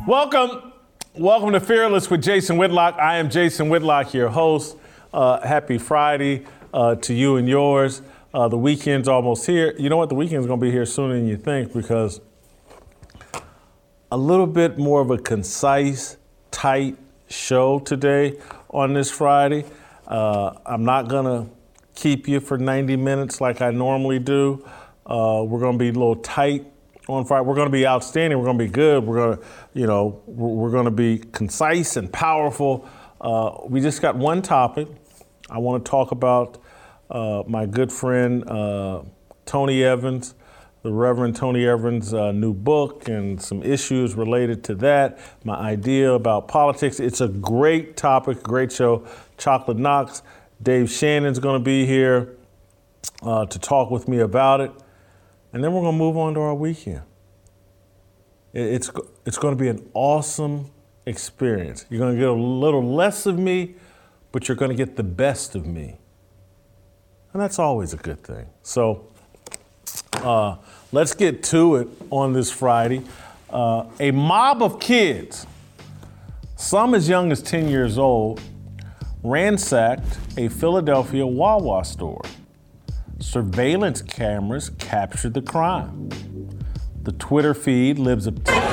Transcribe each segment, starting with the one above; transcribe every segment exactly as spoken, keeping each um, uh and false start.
Welcome. Welcome to Fearless with Jason Whitlock. I am Jason Whitlock, your host. Uh, happy Friday uh, to you and yours. Uh, the weekend's almost here. You know what? The weekend's going to be here sooner than you think because a little bit more of a concise, tight show today on this Friday. Uh, I'm not going to keep you for ninety minutes like I normally do. Uh, we're going to be a little tight on Friday. We're going to be outstanding. We're going to be good. We're going to, you know, we're going to be concise and powerful. Uh, we just got one topic. I want to talk about uh, my good friend uh, Tony Evans, the Reverend Tony Evans' uh, new book and some issues related to that, my idea about politics. It's a great topic, great show. Chocolate Knox, Dave Shannon's going to be here uh, to talk with me about it. And then we're going to move on to our weekend. It's, it's going to be an awesome experience. You're going to get a little less of me, but you're going to get the best of me. And that's always a good thing. So uh, let's get to it on this Friday. Uh, a mob of kids, some as young as ten years old, ransacked a Philadelphia Wawa store. Surveillance cameras captured the crime. The Twitter feed lives up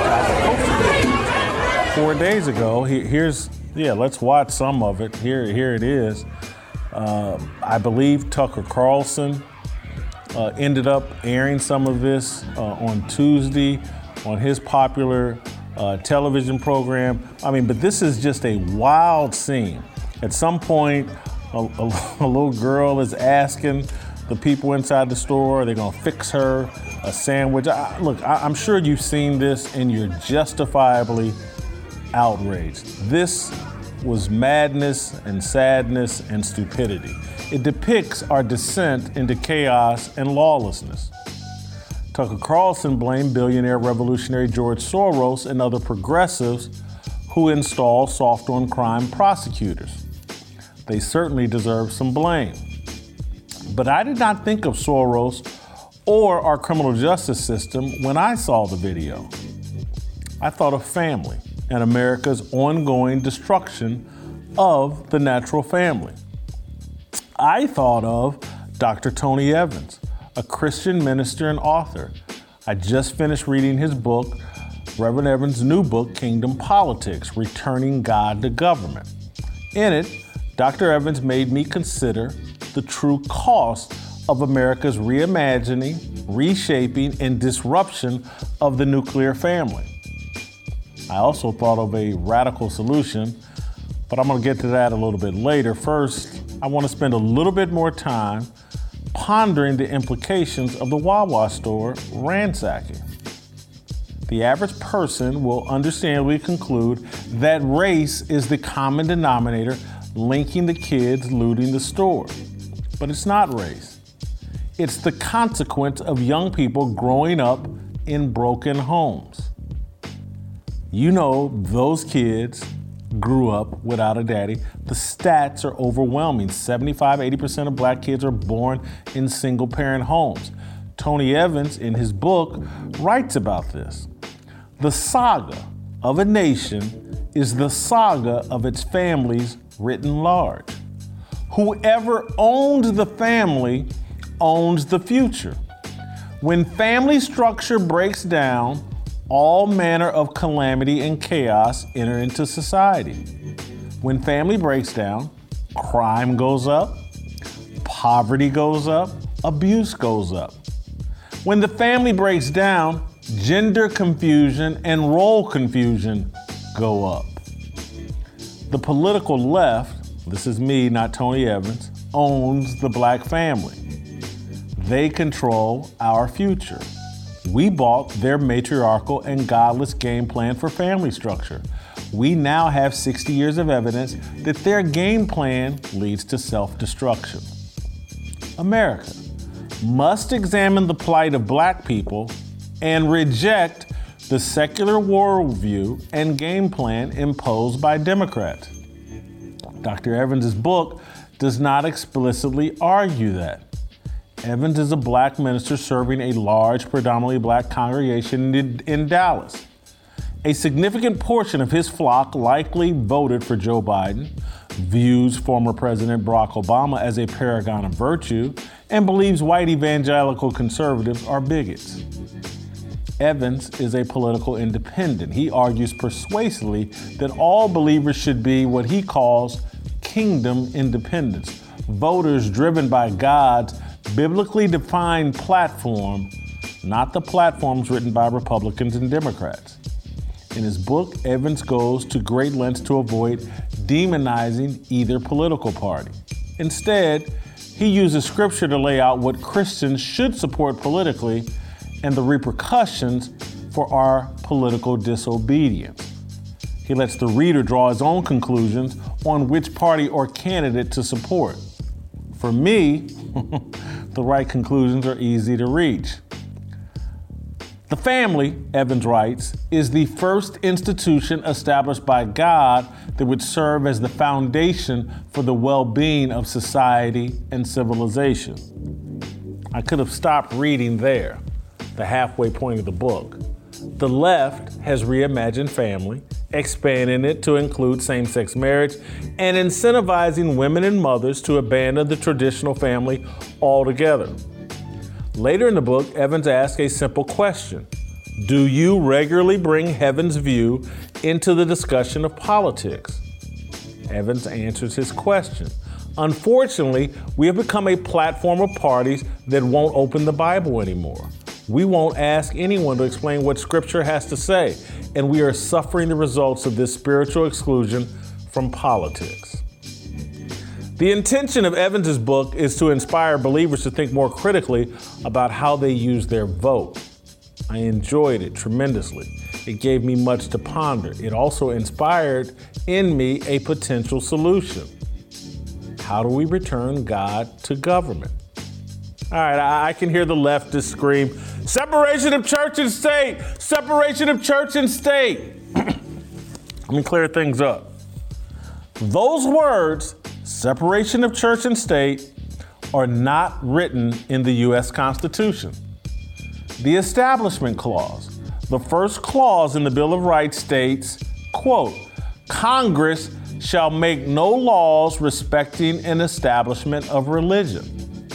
to four days ago. Here's, yeah, let's watch some of it. Here, here it is. Uh, I believe Tucker Carlson uh, ended up airing some of this uh, on Tuesday on his popular uh, television program. I mean, but this is just a wild scene. At some point, a, a, a little girl is asking the people inside the store, they're gonna fix her a sandwich. I, look, I, I'm sure you've seen this and you're justifiably outraged. This was madness and sadness and stupidity. It depicts our descent into chaos and lawlessness. Tucker Carlson blamed billionaire revolutionary George Soros and other progressives who install soft-on-crime prosecutors. They certainly deserve some blame. But I did not think of Soros or our criminal justice system when I saw the video. I thought of family and America's ongoing destruction of the natural family. I thought of Doctor Tony Evans, a Christian minister and author. I just finished reading his book, Reverend Evans' new book, Kingdom Politics, Returning God to Government. In it, Doctor Evans made me consider the true cost of America's reimagining, reshaping, and disruption of the nuclear family. I also thought of a radical solution, but I'm going to get to that a little bit later. First, I want to spend a little bit more time pondering the implications of the Wawa store ransacking. The average person will understandably conclude that race is the common denominator linking the kids looting the store. But it's not race. It's the consequence of young people growing up in broken homes. You know, those kids grew up without a daddy. The stats are overwhelming. seventy-five, eighty percent of black kids are born in single-parent homes. Tony Evans, in his book, writes about this. The saga of a nation is the saga of its families written large. Whoever owns the family owns the future. When family structure breaks down, all manner of calamity and chaos enter into society. When family breaks down, crime goes up, poverty goes up, abuse goes up. When the family breaks down, gender confusion and role confusion go up. The political left, this is me, not Tony Evans, owns the black family. They control our future. We bought their matriarchal and godless game plan for family structure. We now have sixty years of evidence that their game plan leads to self-destruction. America must examine the plight of black people and reject the secular worldview and game plan imposed by Democrats. Doctor Evans' book does not explicitly argue that. Evans is a black minister serving a large, predominantly black congregation in, in Dallas. A significant portion of his flock likely voted for Joe Biden, views former President Barack Obama as a paragon of virtue, and believes white evangelical conservatives are bigots. Evans is a political independent. He argues persuasively that all believers should be what he calls kingdom independents, voters driven by God's biblically defined platform, not the platforms written by Republicans and Democrats. In his book, Evans goes to great lengths to avoid demonizing either political party. Instead, he uses scripture to lay out what Christians should support politically and the repercussions for our political disobedience. He lets the reader draw his own conclusions on which party or candidate to support. For me, the right conclusions are easy to reach. The family, Evans writes, is the first institution established by God that would serve as the foundation for the well-being of society and civilization. I could have stopped reading there, the halfway point of the book. The left has reimagined family, expanding it to include same-sex marriage and incentivizing women and mothers to abandon the traditional family altogether. Later in the book, Evans asks a simple question. Do you regularly bring heaven's view into the discussion of politics? Evans answers his question. Unfortunately, we have become a platform of parties that won't open the Bible anymore. We won't ask anyone to explain what Scripture has to say, and we are suffering the results of this spiritual exclusion from politics. The intention of Evans's book is to inspire believers to think more critically about how they use their vote. I enjoyed it tremendously. It gave me much to ponder. It also inspired in me a potential solution. How do we return God to government? All right, I, I can hear the leftists scream, separation of church and state, separation of church and state. Let me clear things up. Those words, separation of church and state, are not written in the U S Constitution. The Establishment Clause, the first clause in the Bill of Rights states, quote, Congress shall make no laws respecting an establishment of religion.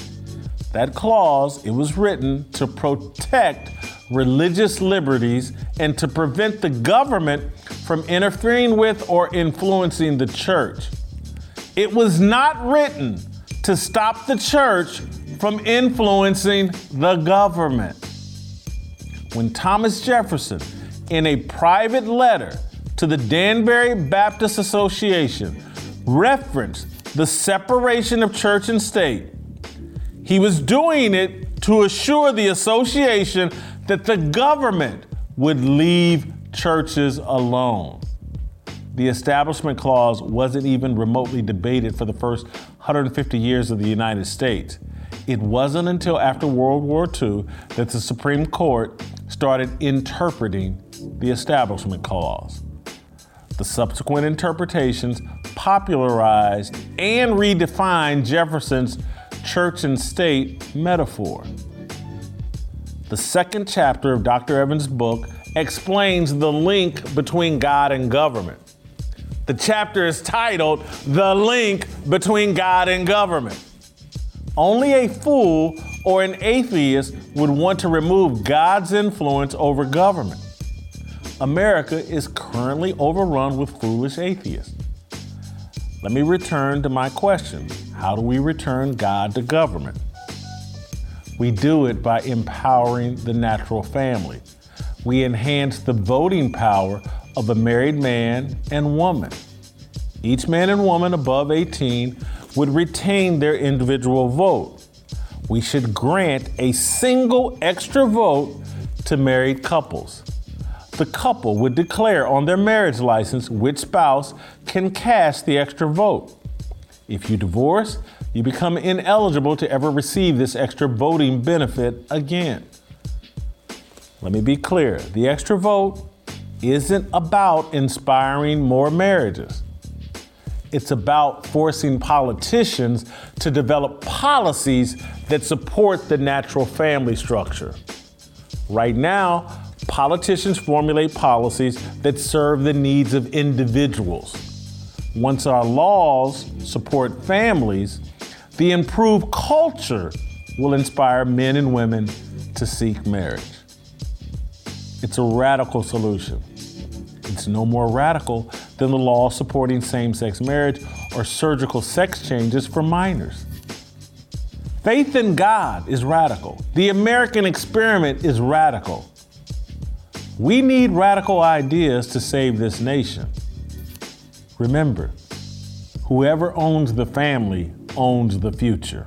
That clause, it was written to protect religious liberties and to prevent the government from interfering with or influencing the church. It was not written to stop the church from influencing the government. When Thomas Jefferson, in a private letter to the Danbury Baptist Association, referenced the separation of church and state, he was doing it to assure the association that the government would leave churches alone. The Establishment Clause wasn't even remotely debated for the first one hundred fifty years of the United States. It wasn't until after World War Two that the Supreme Court started interpreting the Establishment Clause. The subsequent interpretations popularized and redefined Jefferson's church and state metaphor. The second chapter of Doctor Evans' book explains the link between God and government. The chapter is titled, The Link Between God and Government. Only a fool or an atheist would want to remove God's influence over government. America is currently overrun with foolish atheists. Let me return to my question. How do we return God to government? We do it by empowering the natural family. We enhance the voting power of a married man and woman. Each man and woman above eighteen would retain their individual vote. We should grant a single extra vote to married couples. The couple would declare on their marriage license which spouse can cast the extra vote. If you divorce, you become ineligible to ever receive this extra voting benefit again. Let me be clear, the extra vote isn't about inspiring more marriages. It's about forcing politicians to develop policies that support the natural family structure. Right now, Politicians formulate policies that serve the needs of individuals. Once our laws support families, the improved culture will inspire men and women to seek marriage. It's a radical solution. It's no more radical than the law supporting same-sex marriage or surgical sex changes for minors. Faith in God is radical. The American experiment is radical. We need radical ideas to save this nation. Remember, whoever owns the family owns the future.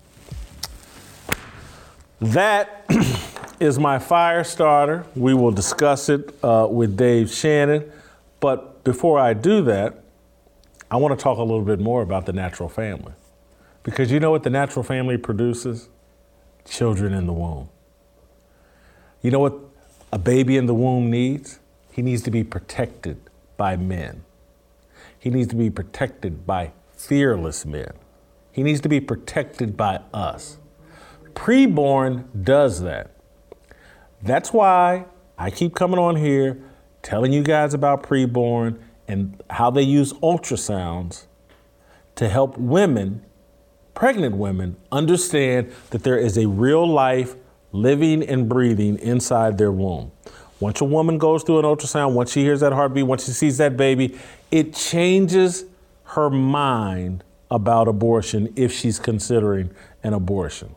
That is my fire starter. We will discuss it uh, with Dave Shannon. But before I do that, I want to talk a little bit more about the natural family. Because you know what the natural family produces? Children in the womb. You know what a baby in the womb needs? He needs to be protected by men. He needs to be protected by fearless men. He needs to be protected by us. Preborn does that. That's why I keep coming on here telling you guys about Preborn and how they use ultrasounds to help women, pregnant women, understand that there is a real life living and breathing inside their womb. Once a woman goes through an ultrasound, once she hears that heartbeat, once she sees that baby, it changes her mind about abortion if she's considering an abortion.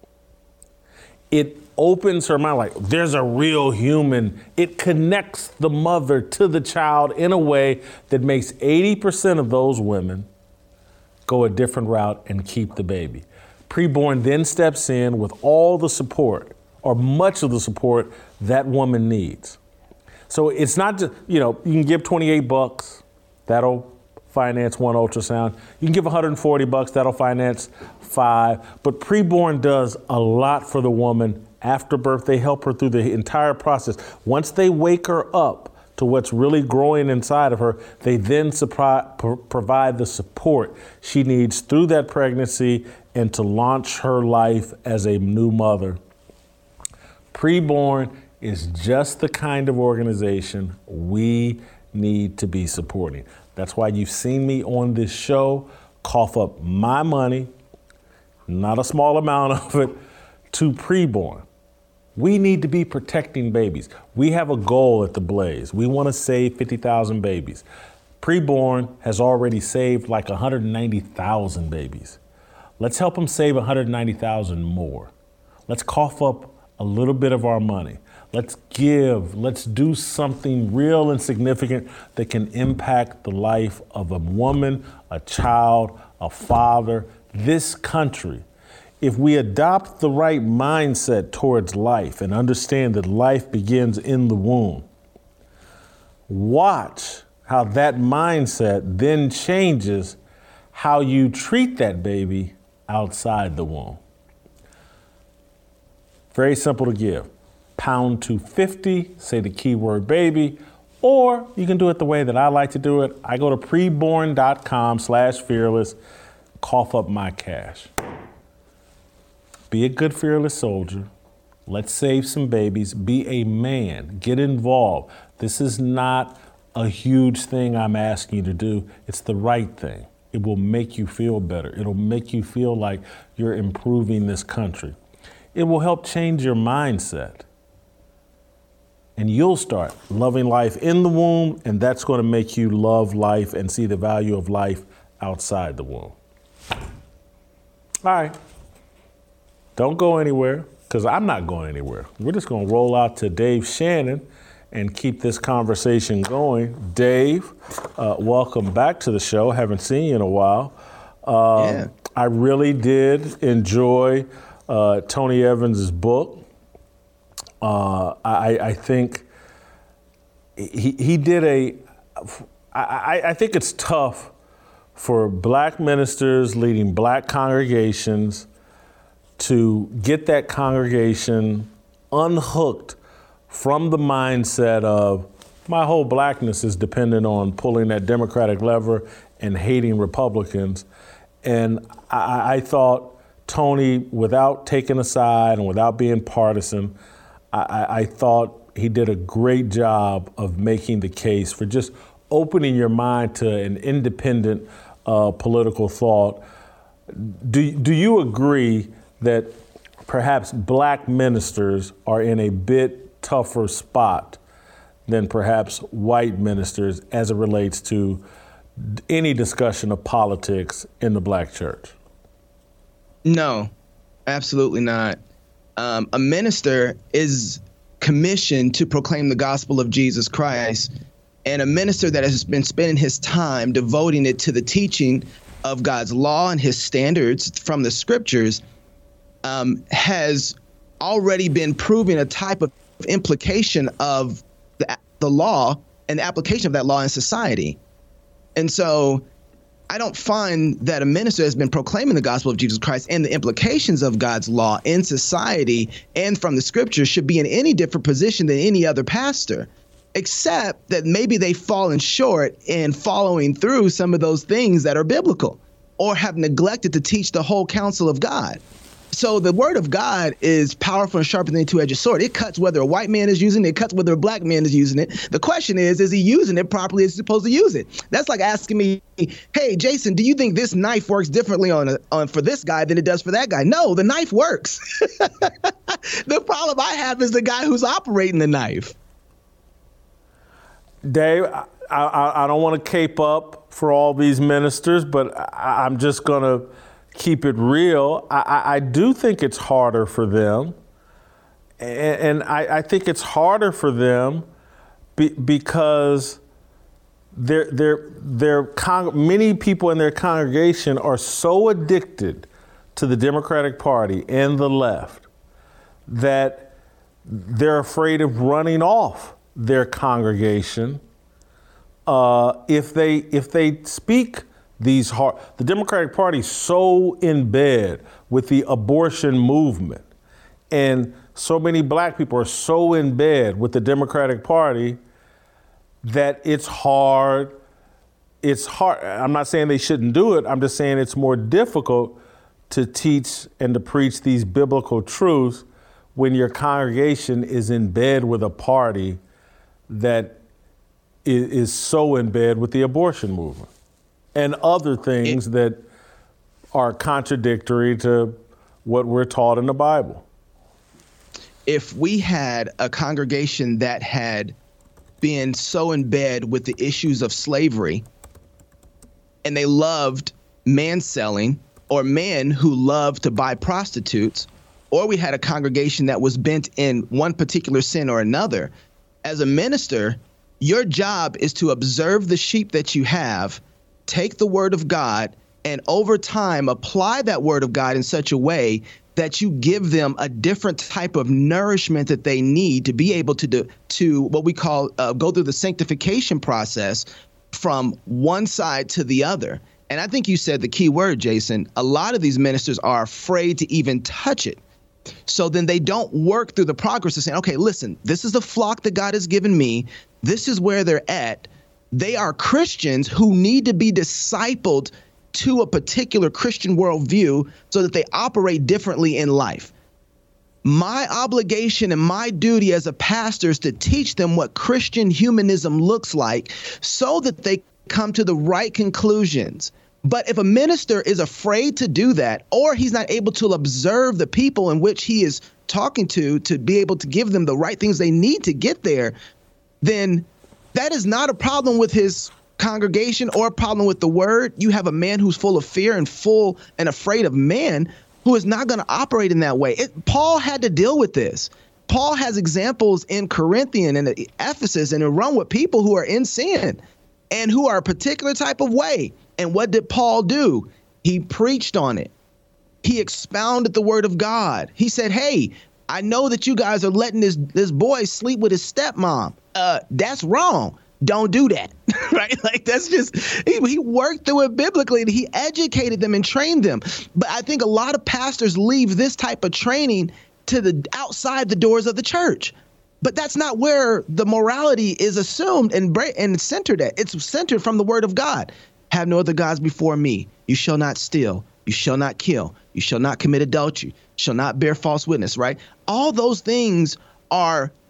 It opens her mind like there's a real human. It connects the mother to the child in a way that makes eighty percent of those women go a different route and keep the baby. Preborn then steps in with all the support or much of the support that woman needs. So it's not just, you know, you can give twenty-eight bucks, that'll finance one ultrasound. You can give one hundred forty bucks, that'll finance five. But Preborn does a lot for the woman after birth. They help her through the entire process. Once they wake her up to what's really growing inside of her, they then supri- pro- provide the support she needs through that pregnancy and to launch her life as a new mother. Preborn is just the kind of organization we need to be supporting. That's why you've seen me on this show cough up my money, not a small amount of it, to Preborn. We need to be protecting babies. We have a goal at The Blaze. We want to save fifty thousand babies. Preborn has already saved like one hundred ninety thousand babies. Let's help them save one hundred ninety thousand more. Let's cough up a little bit of our money. Let's give, let's do something real and significant that can impact the life of a woman, a child, a father, this country. If we adopt the right mindset towards life and understand that life begins in the womb, watch how that mindset then changes how you treat that baby outside the womb. Very simple to give. Pound two fifty, say the keyword baby, or you can do it the way that I like to do it. I go to preborn.com slash fearless, cough up my cash. Be a good fearless soldier. Let's save some babies. Be a man. Get involved. This is not a huge thing I'm asking you to do. It's the right thing. It will make you feel better. It'll make you feel like you're improving this country. It will help change your mindset. And you'll start loving life in the womb, and that's going to make you love life and see the value of life outside the womb. All right. Don't go anywhere, because I'm not going anywhere. We're just going to roll out to Dave Shannon and keep this conversation going. Dave, uh, welcome back to the show. Haven't seen you in a while. Um, yeah. I really did enjoy uh, Tony Evans' book. Uh, I, I think he he did a. I, I think it's tough for black ministers leading black congregations to get that congregation unhooked from the mindset of my whole blackness is dependent on pulling that Democratic lever and hating Republicans. And I, I thought Tony, without taking a side and without being partisan, I, I thought he did a great job of making the case for just opening your mind to an independent uh, political thought. Do, do you agree that perhaps black ministers are in a bit tougher spot than perhaps white ministers as it relates to any discussion of politics in the black church? No, absolutely not. Um, a minister is commissioned to proclaim the gospel of Jesus Christ, and a minister that has been spending his time devoting it to the teaching of God's law and his standards from the scriptures um, has already been proving a type of implication of the, the law and the application of that law in society. And so I don't find that a minister has been proclaiming the gospel of Jesus Christ and the implications of God's law in society and from the scriptures should be in any different position than any other pastor, except that maybe they've fallen short in following through some of those things that are biblical or have neglected to teach the whole counsel of God. So the word of God is powerful and sharper than a two-edged sword. It cuts whether a white man is using it, it cuts whether a black man is using it. The question is, is he using it properly as he's supposed to use it? That's like asking me, hey, Jason, do you think this knife works differently on, a, on for this guy than it does for that guy? No, the knife works. The problem I have is the guy who's operating the knife. Dave, I, I, I don't want to cape up for all these ministers, but I, I'm just going to keep it real. I, I do think it's harder for them. And, and I, I think it's harder for them be, because they're, they're, they're con- many people in their congregation are so addicted to the Democratic Party and the left that they're afraid of running off their congregation uh, if they if they speak these hard. The Democratic Party is so in bed with the abortion movement, and so many black people are so in bed with the Democratic Party that it's hard. It's hard. I'm not saying they shouldn't do it. I'm just saying it's more difficult to teach and to preach these biblical truths when your congregation is in bed with a party that is, is so in bed with the abortion movement and other things it, that are contradictory to what we're taught in the Bible. If we had a congregation that had been so in bed with the issues of slavery and they loved man selling, or men who loved to buy prostitutes, or we had a congregation that was bent in one particular sin or another, as a minister, your job is to observe the sheep that you have, take the word of God, and over time apply that word of God in such a way that you give them a different type of nourishment that they need to be able to do, to what we call uh, go through the sanctification process from one side to the other. And I think you said the key word, Jason. A lot of these ministers are afraid to even touch it. So then they don't work through the progress of saying, okay, listen, this is the flock that God has given me. This is where they're at. They are Christians who need to be discipled to a particular Christian worldview so that they operate differently in life. My obligation and my duty as a pastor is to teach them what Christian humanism looks like so that they come to the right conclusions. But if a minister is afraid to do that, or he's not able to observe the people in which he is talking to, to be able to give them the right things they need to get there, then that is not a problem with his congregation or a problem with the word. You have a man who's full of fear and full and afraid of man who is not going to operate in that way. It, Paul had to deal with this. Paul has examples in Corinthian and Ephesus and in Rome with people who are in sin and who are a particular type of way. And what did Paul do? He preached on it. He expounded the word of God. He said, hey, I know that you guys are letting this, this boy sleep with his stepmom. Uh, that's wrong. Don't do that. Right? Like, that's just, he, he worked through it biblically and he educated them and trained them. But I think a lot of pastors leave this type of training to the outside the doors of the church. But that's not where the morality is assumed and, and centered at. It's centered from the word of God. Have no other gods before me. You shall not steal. You shall not kill. You shall not commit adultery. You shall not bear false witness, right? All those things are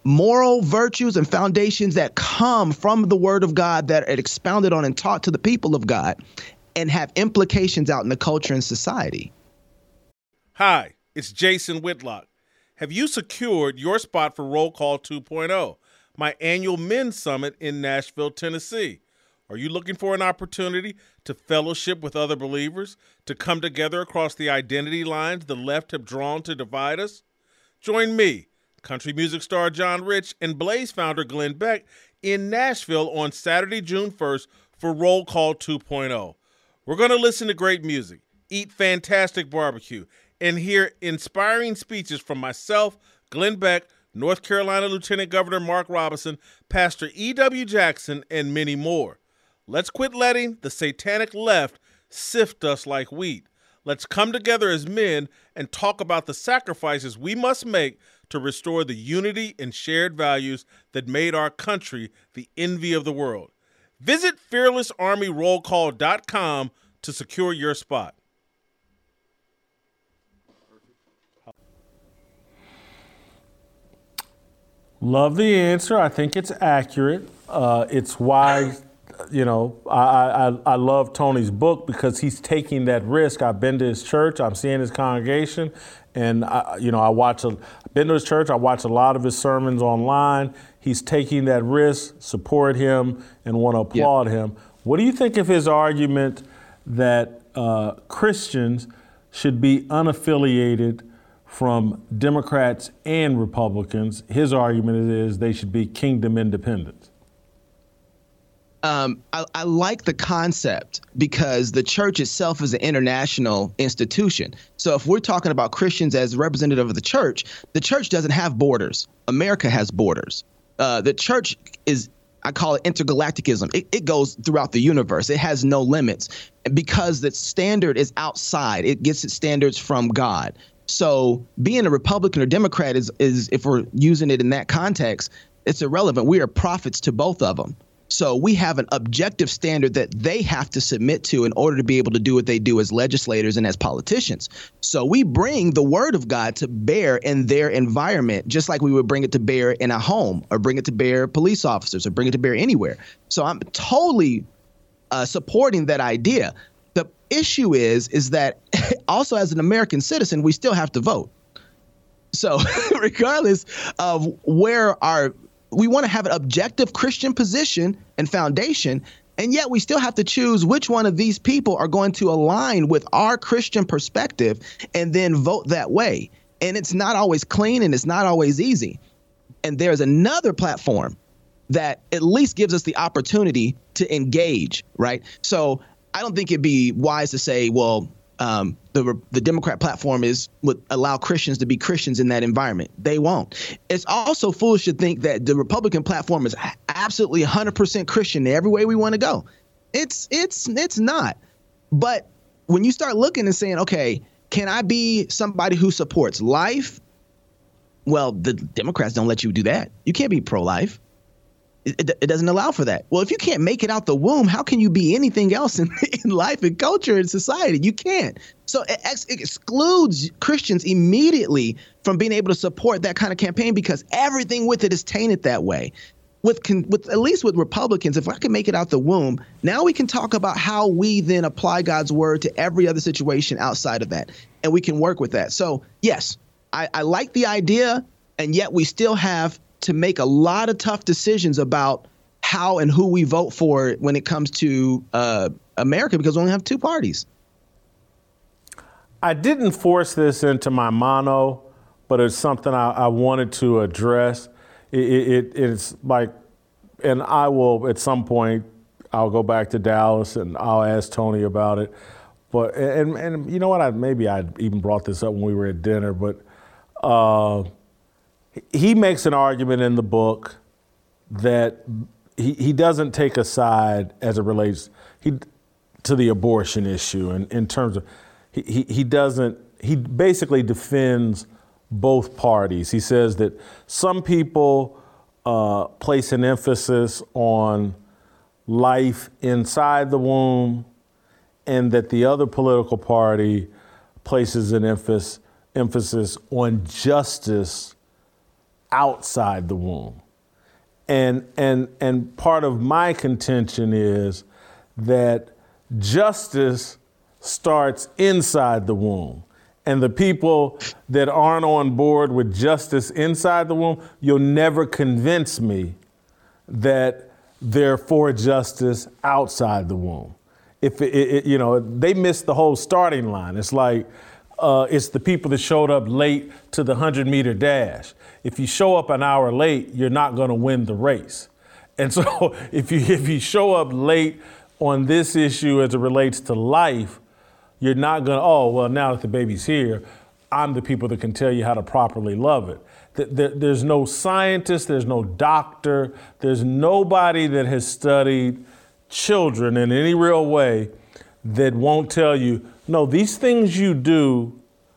moral virtues and foundations that come from the word of God that are expounded on and taught to the people of God and have implications out in the culture and society. Hi, it's Jason Whitlock. Have you secured your spot for Roll Call two point oh, my annual men's summit in Nashville, Tennessee? Are you looking for an opportunity to fellowship with other believers, to come together across the identity lines the left have drawn to divide us? Join me, country music star John Rich, and Blaze founder Glenn Beck in Nashville on Saturday, June first for Roll Call two point oh. We're going to listen to great music, eat fantastic barbecue, and hear inspiring speeches from myself, Glenn Beck, North Carolina Lieutenant Governor Mark Robinson, Pastor E W. Jackson, and many more. Let's quit letting the satanic left sift us like wheat. Let's come together as men and talk about the sacrifices we must make to restore the unity and shared values that made our country the envy of the world. Visit fearless army roll call dot com to secure your spot. Love the answer. I think it's accurate. Uh, it's why, you know, I, I I love Tony's book because he's taking that risk. I've been to his church. I'm seeing his congregation, and I, you know, I watch. A, I've been to his church. I watch a lot of his sermons online. He's taking that risk. Support him and want to applaud yep. him. What do you think of his argument that uh, Christians should be unaffiliated from Democrats and Republicans? His argument is they should be kingdom independent. Um, I, I like the concept because the church itself is an international institution. So if we're talking about Christians as representative of the church, the church doesn't have borders. America has borders. Uh, the church is, I call it intergalacticism. It, it goes throughout the universe. It has no limits because the standard is outside. It gets its standards from God. So being a Republican or Democrat is, is, if we're using it in that context, it's irrelevant. We are prophets to both of them. So we have an objective standard that they have to submit to in order to be able to do what they do as legislators and as politicians. So we bring the word of God to bear in their environment, just like we would bring it to bear in a home or bring it to bear police officers or bring it to bear anywhere. So I'm totally uh, supporting that idea. The issue is, is that also as an American citizen, we still have to vote. So regardless of where our we want to have an objective Christian position and foundation, and yet we still have to choose which one of these people are going to align with our Christian perspective and then vote that way. And it's not always clean and it's not always easy. And there's another platform that at least gives us the opportunity to engage, right? So I don't think it'd be wise to say, well, Um, the the Democrat platform is would allow Christians to be Christians in that environment. They won't. It's also foolish to think that the Republican platform is absolutely one hundred percent Christian in every way we want to go. It's it's it's not. But when you start looking and saying, OK, can I be somebody who supports life? Well, the Democrats don't let you do that. You can't be pro-life. It, it doesn't allow for that. Well, if you can't make it out the womb, how can you be anything else in, in life and culture and society? You can't. So it, ex- it excludes Christians immediately from being able to support that kind of campaign because everything with it is tainted that way. With, con- with at least with Republicans, if I can make it out the womb, now we can talk about how we then apply God's word to every other situation outside of that. And we can work with that. So, yes, I, I like the idea, and yet we still have to make a lot of tough decisions about how and who we vote for when it comes to uh, America, because we only have two parties. I didn't force this into my mono, but it's something I, I wanted to address. It, it, it's like, and I will at some point, I'll go back to Dallas and I'll ask Tony about it. But and and you know what? I maybe I even brought this up when we were at dinner, but. Uh, He makes an argument in the book that he, he doesn't take a side as it relates he, to the abortion issue. And in terms of, he, he, he doesn't, he basically defends both parties. He says that some people uh, place an emphasis on life inside the womb and that the other political party places an emphasis, emphasis on justice outside the womb. And, and, and part of my contention is that justice starts inside the womb. And the people that aren't on board with justice inside the womb, you'll never convince me that they're for justice outside the womb. If it, it, you know, they missed the whole starting line. It's like uh, it's the people that showed up late to the hundred meter dash. If you show up an hour late, you're not going to win the race. And so if you if you show up late on this issue as it relates to life, you're not going to, oh, well, now that the baby's here, I'm the people that can tell you how to properly love it. There's no scientist, there's no doctor, there's nobody that has studied children in any real way that won't tell you, no, these things you do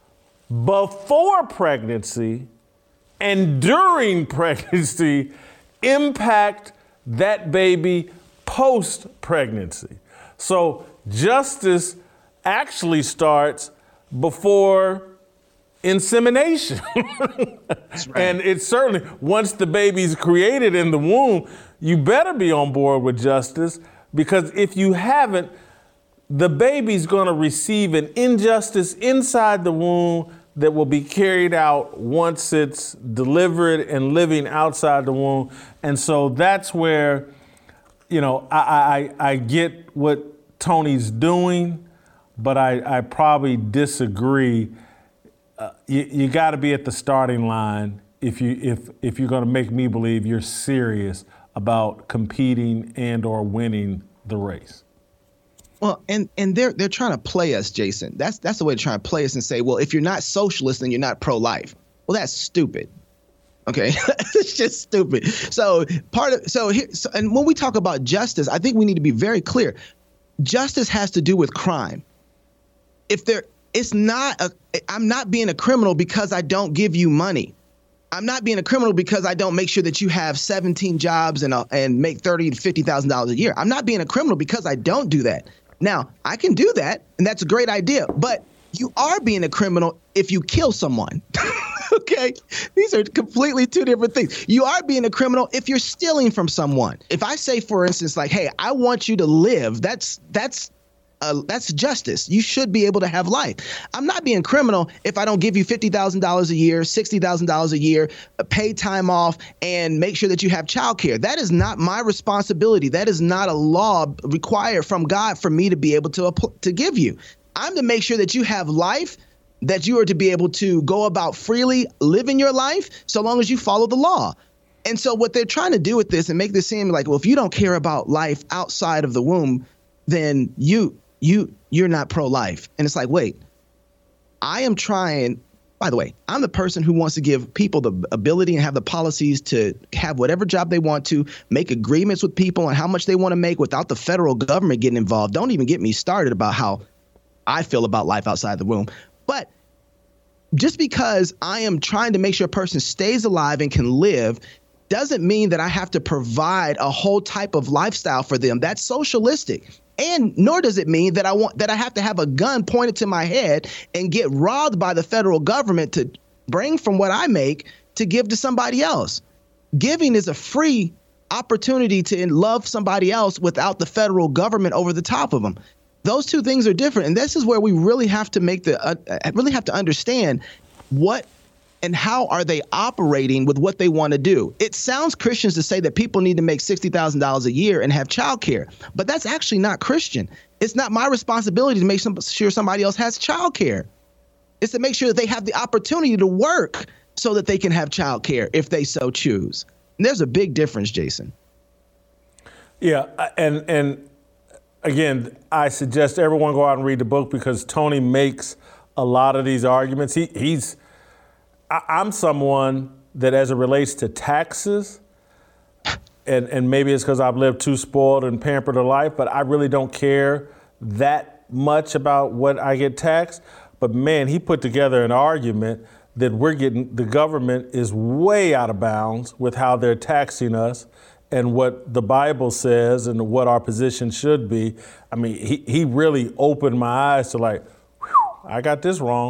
before pregnancy and during pregnancy impact that baby post-pregnancy. So justice actually starts before insemination. That's right. And it's certainly, once the baby's created in the womb, you better be on board with justice, because if you haven't, the baby's going to receive an injustice inside the womb that will be carried out once it's delivered and living outside the womb. And so that's where, you know, I, I, I get what Tony's doing, but I, I probably disagree. Uh, you you got to be at the starting line if you if if you're going to make me believe you're serious about competing and or winning the race. Well, and and they're they're trying to play us, Jason. That's that's the way to try to play us and say, well, if you're not socialist, then you're not pro-life. Well, that's stupid. Okay, it's just stupid. So part of so here so, and when we talk about justice, I think we need to be very clear. Justice has to do with crime. If there, it's not a, I'm not being a criminal because I don't give you money. I'm not being a criminal because I don't make sure that you have seventeen jobs and uh, and make thirty to fifty thousand dollars a year. I'm not being a criminal because I don't do that. Now, I can do that, and that's a great idea. But you are being a criminal if you kill someone. Okay, these are completely two different things. You are being a criminal if you're stealing from someone. If I say, for instance, like, hey, I want you to live, that's that's. Uh, that's justice. You should be able to have life. I'm not being criminal if I don't give you fifty thousand dollars a year, sixty thousand dollars a year, pay time off, and make sure that you have childcare. That is not my responsibility. That is not a law required from God for me to be able to to give you. I'm to make sure that you have life, that you are to be able to go about freely living your life so long as you follow the law. And so what they're trying to do with this and make this seem like, well, if you don't care about life outside of the womb, then you you you're not pro-life. And it's like, wait, I am trying. By the way, I'm the person who wants to give people the ability and have the policies to have whatever job they want to, make agreements with people on how much they want to make without the federal government getting involved. Don't even get me started about how I feel about life outside the womb. But just because I am trying to make sure a person stays alive and can live doesn't mean that I have to provide a whole type of lifestyle for them. That's socialistic. And nor does it mean that I want that I have to have a gun pointed to my head and get robbed by the federal government to bring from what I make to give to somebody else. Giving is a free opportunity to love somebody else without the federal government over the top of them. Those two things are different. And this is where we really have to make the uh, really have to understand what and how are they operating with what they want to do. It sounds Christians to say that people need to make sixty thousand dollars a year and have childcare, but that's actually not Christian. It's not my responsibility to make some, sure somebody else has childcare. It's to make sure that they have the opportunity to work so that they can have childcare if they so choose. And there's a big difference, Jason. Yeah, and and again, I suggest everyone go out and read the book because Tony makes a lot of these arguments. He he's I'm someone that, as it relates to taxes, and, and maybe it's because I've lived too spoiled and pampered a life, but I really don't care that much about what I get taxed. But man, he put together an argument that we're getting, the government is way out of bounds with how they're taxing us and what the Bible says and what our position should be. I mean, he, he really opened my eyes to like, whew, I got this wrong.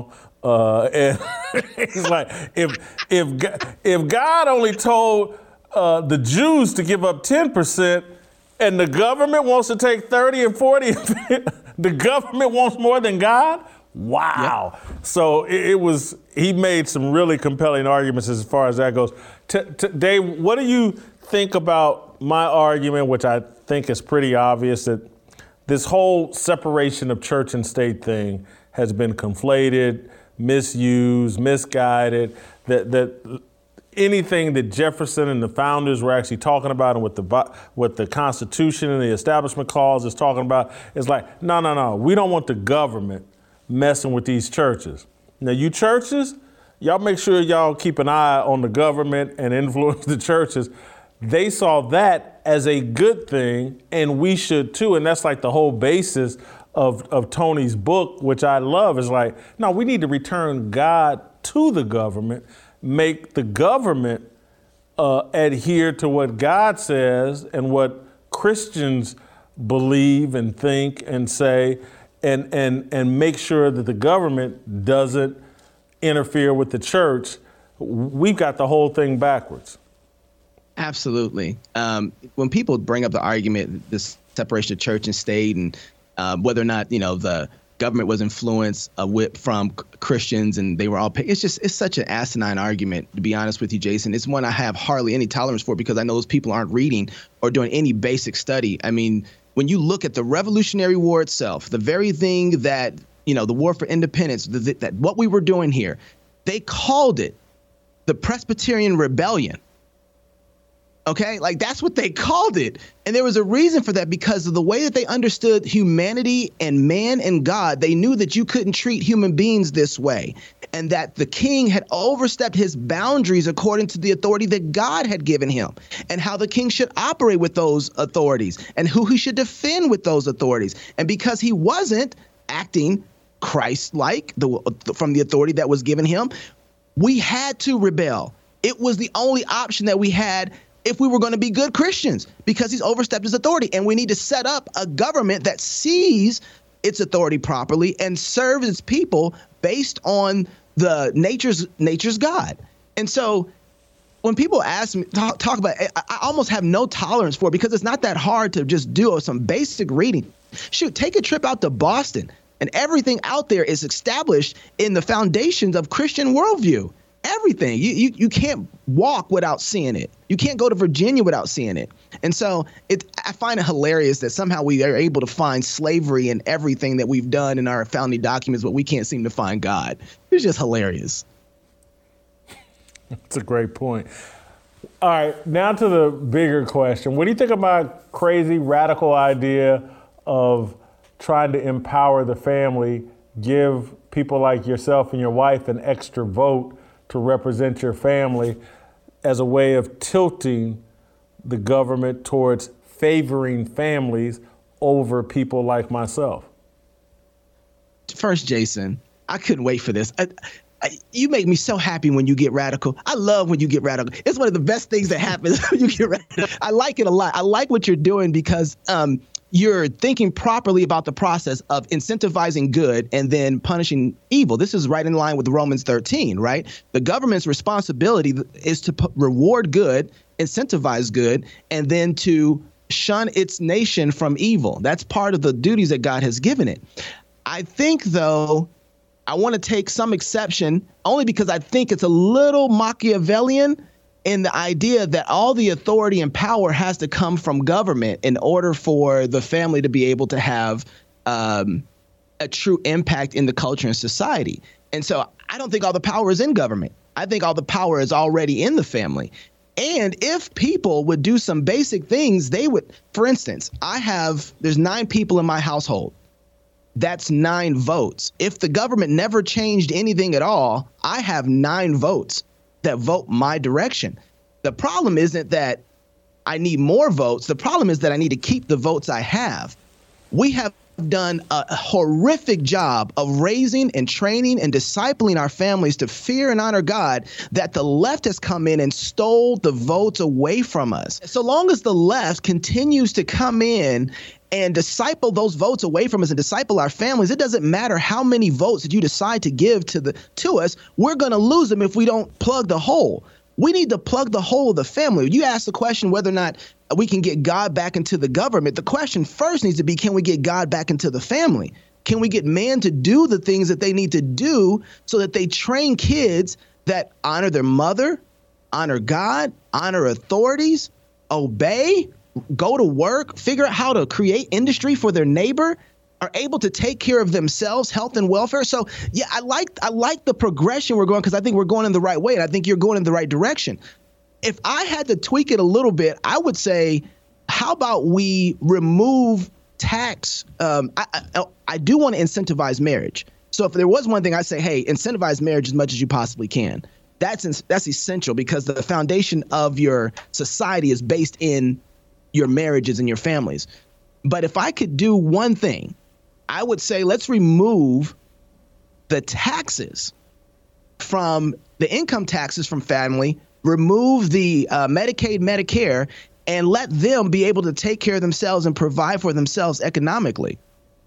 Uh, and it's like, if if if God only told uh, the Jews to give up ten percent and the government wants to take thirty and forty, the government wants more than God? Wow. Yep. So it, it was, he made some really compelling arguments as far as that goes. T- t- Dave, what do you think about my argument, which I think is pretty obvious, that this whole separation of church and state thing has been conflated, misused, misguided, that that anything that Jefferson and the founders were actually talking about and what the what the Constitution and the Establishment Clause is talking about is like, no, no, no, we don't want the government messing with these churches. Now, you churches, y'all make sure y'all keep an eye on the government and influence the churches. They saw that as a good thing, and we should too. And that's like the whole basis of, of Tony's book, which I love, is like, no, we need to return God to the government, make the government uh, adhere to what God says and what Christians believe and think and say, and and and make sure that the government doesn't interfere with the church. We've got the whole thing backwards. Absolutely. Um, when people bring up the argument, this separation of church and state, and uh, whether or not, you know, the government was influenced uh, with, from c- Christians and they were all pay- it's just it's such an asinine argument, to be honest with you, Jason. It's one I have hardly any tolerance for, because I know those people aren't reading or doing any basic study. I mean, when you look at the Revolutionary War itself, the very thing that, you know, the War for Independence, the, that what we were doing here, they called it the Presbyterian Rebellion. OK, like that's what they called it. And there was a reason for that, because of the way that they understood humanity and man and God. They knew that you couldn't treat human beings this way, and that the king had overstepped his boundaries according to the authority that God had given him, and how the king should operate with those authorities and who he should defend with those authorities. And because he wasn't acting Christ-like the, from the authority that was given him, we had to rebel. It was the only option that we had if we were going to be good Christians, because he's overstepped his authority. And we need to set up a government that sees its authority properly and serves its people based on the nature's nature's God. And so when people ask me, talk, talk about it, I, I almost have no tolerance for it, because it's not that hard to just do some basic reading. Shoot, take a trip out to Boston, and everything out there is established in the foundations of Christian worldview. Everything. You, you you can't walk without seeing it. You can't go to Virginia without seeing it. And so it, I find it hilarious that somehow we are able to find slavery in everything that we've done in our founding documents, but we can't seem to find God. It's just hilarious. That's a great point. All right, now to the bigger question. What do you think about my crazy radical idea of trying to empower the family, give people like yourself and your wife an extra vote to represent your family, as a way of tilting the government towards favoring families over people like myself? First, Jason, I couldn't wait for this. I, I, you make me so happy when you get radical. I love when you get radical. It's one of the best things that happens when you get radical. I like it a lot. I like what you're doing, because um, you're thinking properly about the process of incentivizing good and then punishing evil. This is right in line with Romans thirteen, right? The government's responsibility is to p- reward good, incentivize good, and then to shun its nation from evil. That's part of the duties that God has given it. I think, though, I want to take some exception, only because I think it's a little Machiavellian in the idea that all the authority and power has to come from government in order for the family to be able to have um, a true impact in the culture and society. And so I don't think all the power is in government. I think all the power is already in the family. And if people would do some basic things, they would, for instance, I have, there's nine people in my household. That's nine votes. If the government never changed anything at all, I have nine votes that vote my direction. The problem isn't that I need more votes. The problem is that I need to keep the votes I have. We have done a horrific job of raising and training and discipling our families to fear and honor God, that the left has come in and stole the votes away from us. So long as the left continues to come in and disciple those votes away from us and disciple our families, it doesn't matter how many votes that you decide to give to the to us, we're going to lose them if we don't plug the hole. We need to plug the hole of the family. You ask the question whether or not we can get God back into the government. The question first needs to be, can we get God back into the family? Can we get men to do the things that they need to do so that they train kids that honor their mother, honor God, honor authorities, obey, go to work, figure out how to create industry for their neighbor, are able to take care of themselves, health and welfare. So, yeah, I like I like the progression we're going, because I think we're going in the right way, and I think you're going in the right direction. If I had to tweak it a little bit, I would say, how about we remove tax? Um, I, I, I do want to incentivize marriage. So if there was one thing, I'd say, hey, incentivize marriage as much as you possibly can. That's that's essential, because the foundation of your society is based in your marriages and your families. But if I could do one thing, I would say let's remove the taxes from the income taxes from family, remove the uh, Medicaid, Medicare, and let them be able to take care of themselves and provide for themselves economically.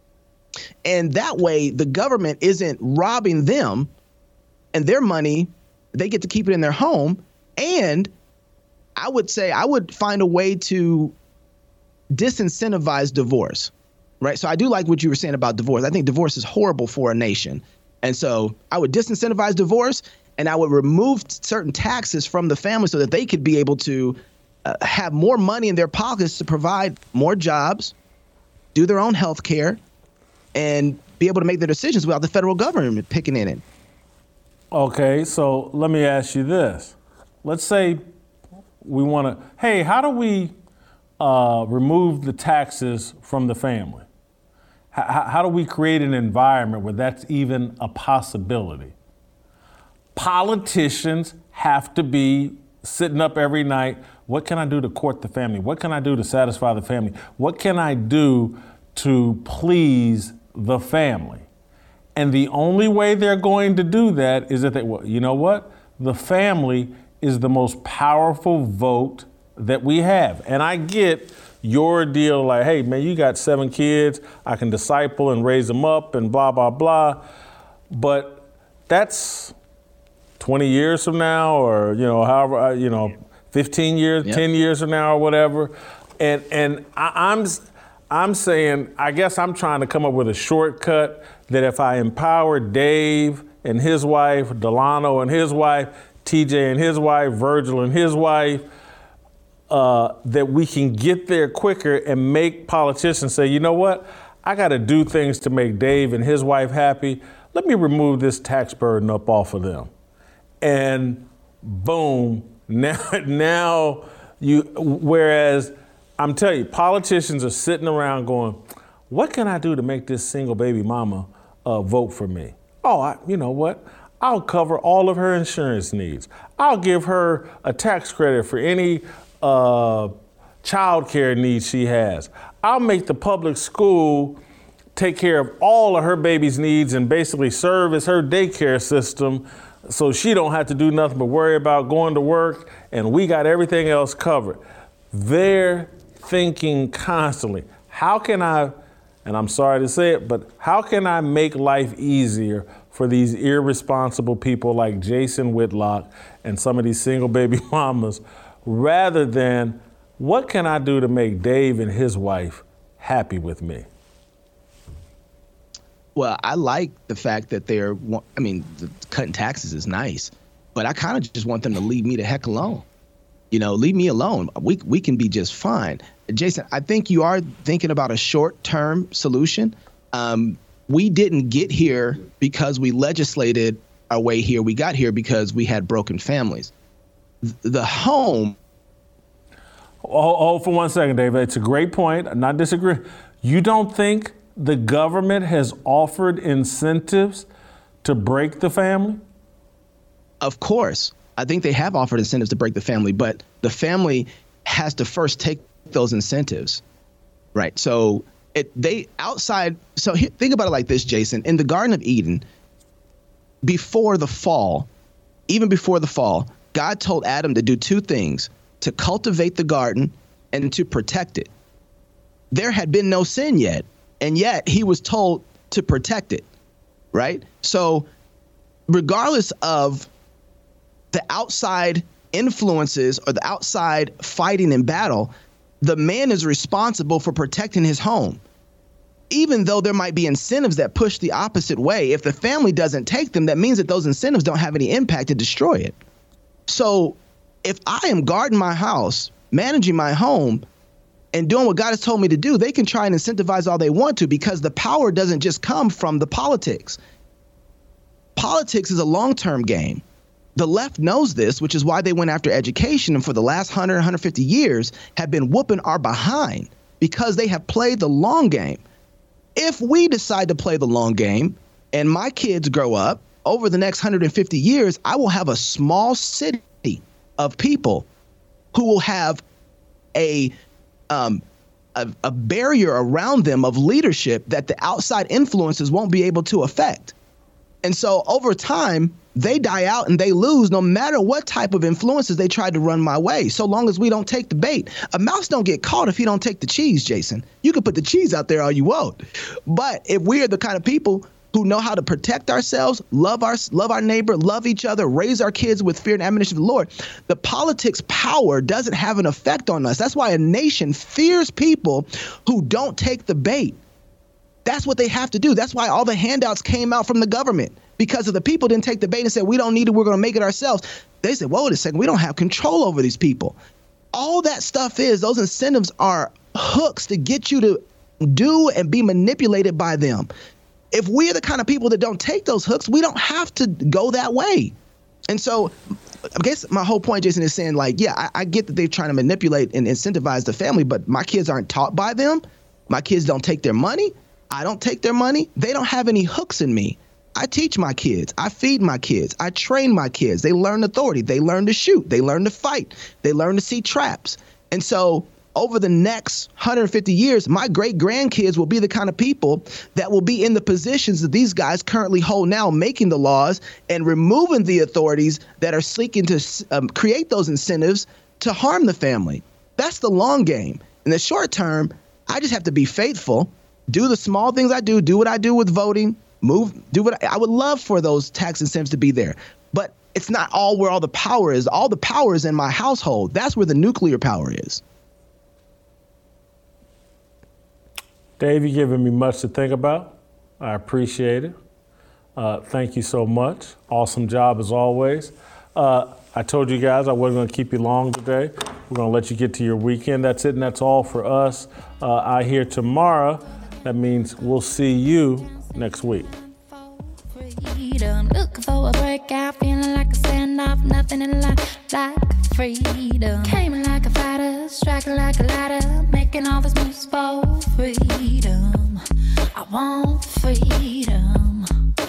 And that way, the government isn't robbing them and their money. They get to keep it in their home. And I would say I would find a way to disincentivize divorce, right? So I do like what you were saying about divorce. I think divorce is horrible for a nation. And so I would disincentivize divorce, and I would remove certain taxes from the family so that they could be able to uh, have more money in their pockets to provide more jobs, do their own health care, and be able to make their decisions without the federal government picking in it. Okay, so let me ask you this. Let's say we want to, hey, how do we uh, remove the taxes from the family? H- how do we create an environment where that's even a possibility? Politicians have to be sitting up every night. What can I do to court the family? What can I do to satisfy the family? What can I do to please the family? And the only way they're going to do that is that they, well, you know what? The family is the most powerful vote that we have. And I get your deal like, hey, man, you got seven kids. I can disciple and raise them up and blah, blah, blah. But that's twenty years from now, or, you know, however, you know, fifteen years, yep. ten years from now or whatever. And and I, I'm I'm saying, I guess I'm trying to come up with a shortcut that if I empower Dave and his wife, Delano and his wife, T J and his wife, Virgil and his wife, uh, that we can get there quicker and make politicians say, you know what? I got to do things to make Dave and his wife happy. Let me remove this tax burden up off of them. And boom, now, now you, whereas I'm telling you, politicians are sitting around going, what can I do to make this single baby mama uh, vote for me? Oh, I, you know what? I'll cover all of her insurance needs. I'll give her a tax credit for any uh, child care needs she has. I'll make the public school take care of all of her baby's needs and basically serve as her daycare system, so she don't have to do nothing but worry about going to work, and we got everything else covered. They're thinking constantly, how can I, and I'm sorry to say it, but how can I make life easier for these irresponsible people like Jason Whitlock and some of these single baby mamas, rather than what can I do to make Dave and his wife happy with me? Well, I like the fact that they're, I mean, the cutting taxes is nice, but I kind of just want them to leave me the heck alone. You know, leave me alone. We we can be just fine. Jason, I think you are thinking about a short-term solution. Um, we didn't get here because we legislated our way here. We got here because we had broken families. The home. Oh, oh, for one second, David. It's a great point. I'm not disagreeing. You don't think the government has offered incentives to break the family? Of course. I think they have offered incentives to break the family, but the family has to first take those incentives, right? So it, they outside. So here, think about it like this, Jason. In the Garden of Eden, before the fall, even before the fall, God told Adam to do two things: to cultivate the garden and to protect it. There had been no sin yet, and yet he was told to protect it, right? So regardless of the outside influences or the outside fighting in battle, the man is responsible for protecting his home. Even though there might be incentives that push the opposite way, if the family doesn't take them, that means that those incentives don't have any impact to destroy it. So if I am guarding my house, managing my home, and doing what God has told me to do, they can try and incentivize all they want to, because the power doesn't just come from the politics. Politics is a long-term game. The left knows this, which is why they went after education, and for the last one hundred, one hundred fifty years have been whooping our behind, because they have played the long game. If we decide to play the long game and my kids grow up, over the next one hundred fifty years, I will have a small city of people who will have a um, a, a barrier around them of leadership that the outside influences won't be able to affect. And so over time, they die out and they lose no matter what type of influences they try to run my way, so long as we don't take the bait. A mouse don't get caught if he don't take the cheese, Jason. You can put the cheese out there all you want. But if we are the kind of people who know how to protect ourselves, love our love our neighbor, love each other, raise our kids with fear and admonition of the Lord, the politics power doesn't have an effect on us. That's why a nation fears people who don't take the bait. That's what they have to do. That's why all the handouts came out from the government, because if the people didn't take the bait and said, we don't need it, we're going to make it ourselves. They said, whoa, wait a second, we don't have control over these people. All that stuff is, those incentives are hooks to get you to do and be manipulated by them. If we're the kind of people that don't take those hooks, we don't have to go that way. And so I guess my whole point, Jason, is saying, like, yeah, I, I get that they're trying to manipulate and incentivize the family, but my kids aren't taught by them. My kids don't take their money. I don't take their money. They don't have any hooks in me. I teach my kids. I feed my kids. I train my kids. They learn authority. They learn to shoot. They learn to fight. They learn to see traps. And so over the next one hundred fifty years, my great grandkids will be the kind of people that will be in the positions that these guys currently hold now, making the laws and removing the authorities that are seeking to um, create those incentives to harm the family. That's the long game. In the short term, I just have to be faithful, do the small things I do, do what I do with voting, move, do what I, I would love for those tax incentives to be there. But it's not all where all the power is. All the power is in my household. That's where the nuclear power is. Dave, you've given me much to think about. I appreciate it. Uh, thank you so much. Awesome job as always. Uh, I told you guys I wasn't going to keep you long today. We're going to let you get to your weekend. That's it, and that's all for us. Uh, I hear tomorrow. That means we'll see you next week. Freedom, looking for a breakout, feeling like a standoff, nothing in life like freedom. Came in like a fighter, striking like a ladder, making all these moves for freedom. I want freedom.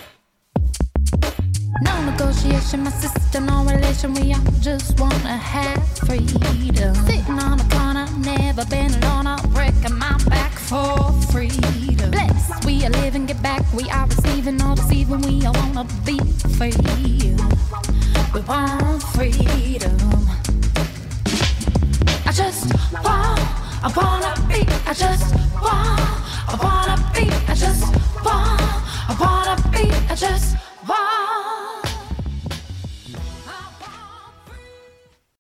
No negotiation, my sister, no relation. We all just wanna have freedom. Sitting on a corner, never been alone. I'm breaking my back for freedom. Blessed, we are living, get back. We are receiving, all deceiving. We all wanna be free. We want freedom. I just want, I wanna be. I just want, I wanna be. I just want, I wanna be. I just want.